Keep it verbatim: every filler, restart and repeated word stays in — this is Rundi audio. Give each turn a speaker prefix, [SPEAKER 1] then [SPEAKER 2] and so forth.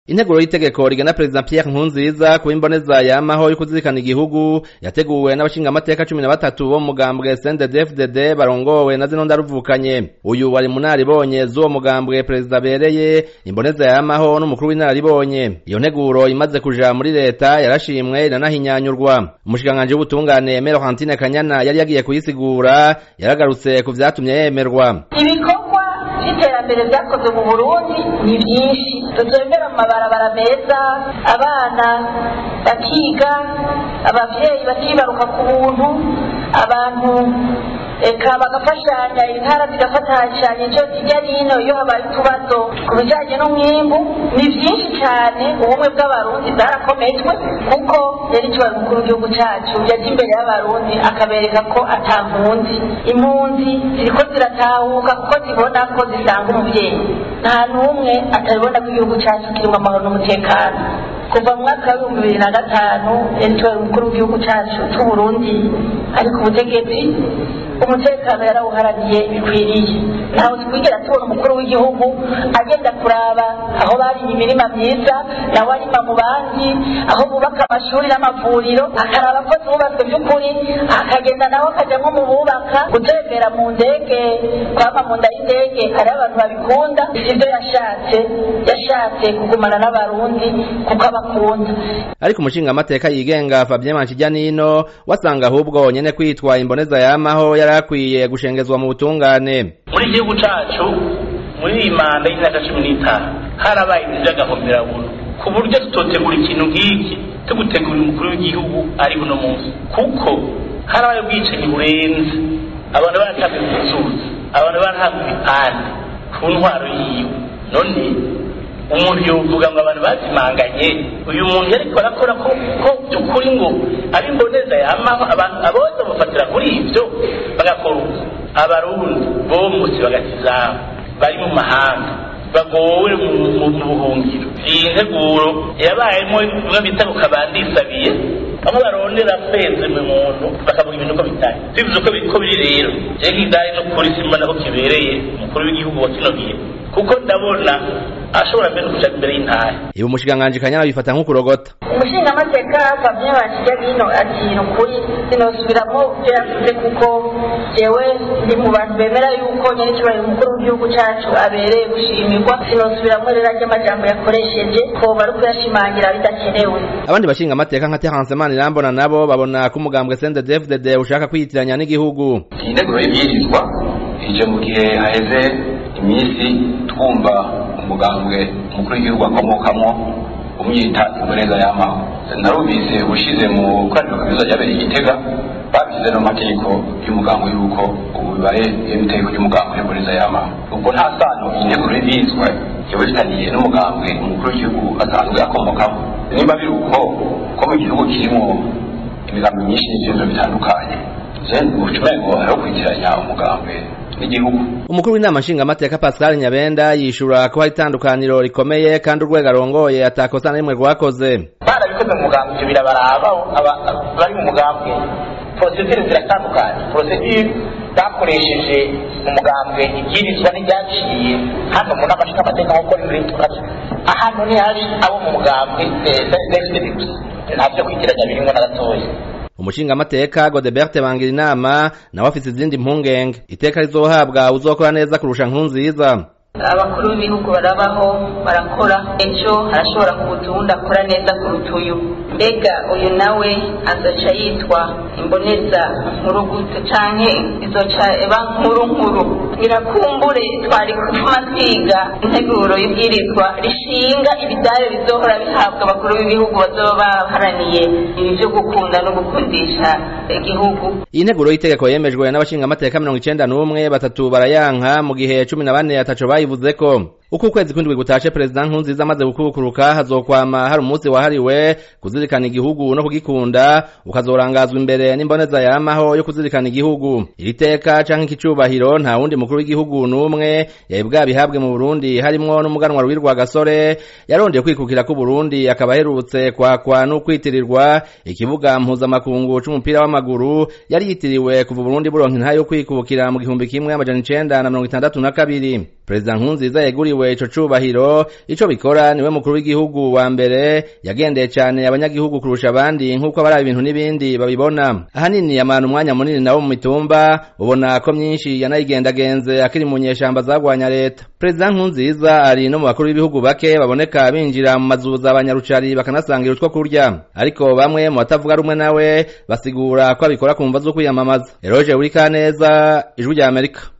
[SPEAKER 1] Integuro y'itegeko rigena President Pierre Nkurunziza ku imboneza yamaho yo kuzirikana igihugu yateguwe n'abashinga amateka cumi na batatu bo mu mugambwe C N D D F D D barongowe na zino ndaruvukanye. Uyu wari munaribonye z'uwo mugambwe President abereye imboneza yamaho n'umukuru w'inararibonye. Iyo nteguro imaze kuja muri leta yarashimwe iranahinyanyurwa. Umushikanganje w'ubutungane Aimé Laurentine Kanyana yari yagiye kuyisigura yaragarutse ku vyatumye yemerwa.
[SPEAKER 2] Ibikorwa by'iterambere byakozwe mu Burundi ni byinshi, tuzemera mu mabarabara meza, abana bakiga, abavyeyi bakibaruka ku buntu, abantu eka bagafashanya, intara zigafatashanya ico kijya nino iyo habaye utubazo ku bijanye n'umwimbu. Ni byinshi cyane, ubumwe bw'abarundi bwarakomejwe kuko yari kibaye umukuru w'igihugu cacu yaje imbere y'abarundi akabereka ko atampunzi, impunzi ziriko ziratahuka kuko zibona ko zisanga umuvyeyi. Nta n'umwe atabibona ko igihugu cacu kirimo amahoro n'umutekano. Kuva mu mwaka w'ibihumbi bibiri na gatanu yari umukuru w'igihugu cacu c'Uburundi ariko ubutegetsi umutekano yarawuharaniye bikwiriye. Ntaho twigera tubona umukuru w'igihugu agenda kuraba aho bari imirima myiza nawe arima mu bandi, aho bubaka amashuri n'amavuriro akaraba ko zubatswe by'ukuri, akagenda nawe akaja nko mu bubaka, gutembera mu ndege, kwama mu nda y'indege. Hari abantu babikunda, ivyo yashatse yashatse kugumana n'abarundi kuko abakunda.
[SPEAKER 1] Ariko umushinga amateka yigenga Fabien Manshijyanino wasanga ahubwo nyene kwitwa imboneza yamaho yarakwiye gushengezwa mu butungane.
[SPEAKER 3] Muri igihugu cacu muri iyi manda y'imyaka cumi n'itanu harabaye ivy'agahombera buno ku buryo tutotegura ikintu nk'iki tugutegura umukuru w'igihugu ari buno munsi, kuko harabaye ubwicanyi burenze, abantu barataga kuzuza, abantu barahabwa ibipande ku ntwaro yiwe. None umuntu yovuga ngo abantu bazimanganye, uyu muntu yariko arakora ko ko by'ukuri ngo ari imboneza yamaho abantu abose bafatira kuri ivyo bagakora. Abarundi bomutse bagatizama bari mu mahanga bagowe mu buhungiro. Iyi nteguro yabayemo bimwe bita ko kabandisabiye aho barondera feze mu muntu bakavuga ibintu ko bitari bivuze ko biko biri. Rero je ngidari no kuri simba nako kibereye umukuru w'igihugu wa kino gihe, kuko ndabona ashobora mbere kuja imbere y'intara.
[SPEAKER 1] Ibu mushikanganje Kanyana bifata nko kurogota.
[SPEAKER 2] Umushinga amateka Fabien Manshijyanino ati nukuri sinosubiramo byo yavuze kuko jewe ndi mu bantu bemera yuko nyene kibaye umukuru w'igihugu cacu abereye gushimirwa. Sinosubiramo rero ajya amajambo yakoresheje ko bari kuyashimangira bidakenewe. Abandi
[SPEAKER 1] bashinga amateka nka Terence Manirambona nabo babona ko umugambwe C N D D F D D ushaka kwiyitiranya n'igihugu.
[SPEAKER 4] Integuro y'ibyirizwa ije mu gihe haheze imisi twumva umugambwe umukuru w'igihugu akomokamo umwita imboneza yamaho. Narubise ushize mu koraniro kaminuza ryabereye Igitega babishyize no mategeko y'umugambwe yuko ubu bibaye itegeko ry'umugambwe imboneza yamaho. Ubwo nta sano integuro y'ibyirizwa yabitaniye n'umugambwe umukuru w'igihugu asanzwe akomokamo. Nimba biri uko ko mu gihugu kirimo imigambi myinshi n'ibyemezo bitandukanye, je ubucumaye ngo hariho kwitiranya umugambwe n'igihugu.
[SPEAKER 1] Umukuru w'inama nshinga amateka Pascal Nyabenda yishura ko hari itandukaniro rikomeye kandi urwego arongoye atakosa na rimwe rwakoze.
[SPEAKER 3] Barabikoze mu mugambwe birabaraba bari mu mugambwe, procedure ziratandukanye. Procedure bakoresheje mu mugambwe ibyirizwa n'ibyaciye hano mu nama nshinga amateka nko kuri muri tukaje ahantu ni hari abo mu mugambwe ntabyo kwitiranya birimo na gatoya.
[SPEAKER 1] Umushinga amateka Godebert Bangirinama nawe afite izindi mpungenge. Iteka rizohabwa uzokora neza kurusha Nkurunziza.
[SPEAKER 2] Abakuru b'ibihugu barabaho barakora, ejo harashobora kubutunda akora neza kuruta uyu. Mbega uyu nawe azoca yitwa imboneza nkuru gute canke izoca eba nkuru nkuru? Birakumbure twari kuvuma twiga integuro y'ibwirizwa rishinga ibidayo bizohora bihabwa abakuru b'ibihugu bazoba baharaniye ibi vyo gukunda no gukundisha igihugu.
[SPEAKER 1] Iyi nteguro y'itegeko yemejwe n'abashinga amateka mirongo icenda n'umwe, batatu barayanka mu gihe cumi na bane ataco bayivuze ko. Uko ukwezi kwindwi gutashe President Nkurunziza amaze gukurukuruka hazokwama hari umunsi wahariwe kuzirikana igihugu no kugikunda, ukazorangazwa imbere n'imboneza yamaho yo kuzirikana igihugu. Iri teka canke ikicubahiro nta wundi mukuru w'igihugu n'umwe yabwa bihabwe mu Burundi, harimwo n'umuganwa Rwirwa Gasore yarondeye kwikukira ku Burundi akaba herutse kwakwa no kwitirirwa ikibuga mpuzamakungu c'umupira w'amaguru yari yitiriwe kuva Burundi buronka intayo yo kwikukira mu gihumbi kimwe amajana icenda na mirongo itandatu na kabiri. President Nkurunziza yeguriwe yahariwe ico cubahiro ico bikora niwe mukuru w'igihugu wa mbere yagendeye cane abanyagihugu kurusha abandi nk'uko abari ibintu n'ibindi babibona ahanini yamana umwanya munini nawo mu mitumba ubona ko myinshi yanayigendagenze akiri mu nyeshamba zagwanya leta. President Nkurunziza ari no mu bakuru b'ibihugu bake baboneka binjira mu mazuza abanyarucari bakanasangira utwo kurya, ariko bamwe mu batavuga rumwe nawe basigura ko abikora ku mva zo kwiyamamaza. Eroje Urikaneza, Ijwi rya Amerika.